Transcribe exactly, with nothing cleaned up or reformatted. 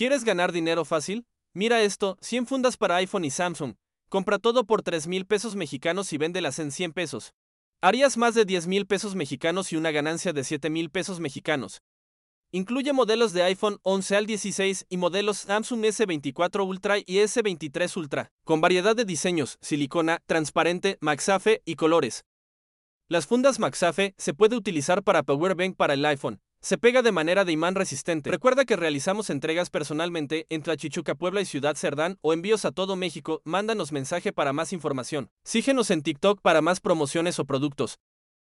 ¿Quieres ganar dinero fácil? Mira esto, cien fundas para iPhone y Samsung. Compra todo por tres mil pesos mexicanos y véndelas en cien pesos. Harías más de diez mil pesos mexicanos y una ganancia de siete mil pesos mexicanos. Incluye modelos de iPhone once al dieciséis y modelos Samsung ese veinticuatro Ultra y ese veintitrés Ultra, con variedad de diseños, silicona, transparente, MagSafe y colores. Las fundas MagSafe se puede utilizar para powerbank para el iPhone. Se pega de manera de imán resistente. Recuerda que realizamos entregas personalmente en Tlachichuca, Puebla y Ciudad Cerdán o envíos a todo México. Mándanos mensaje para más información. Síguenos en TikTok para más promociones o productos.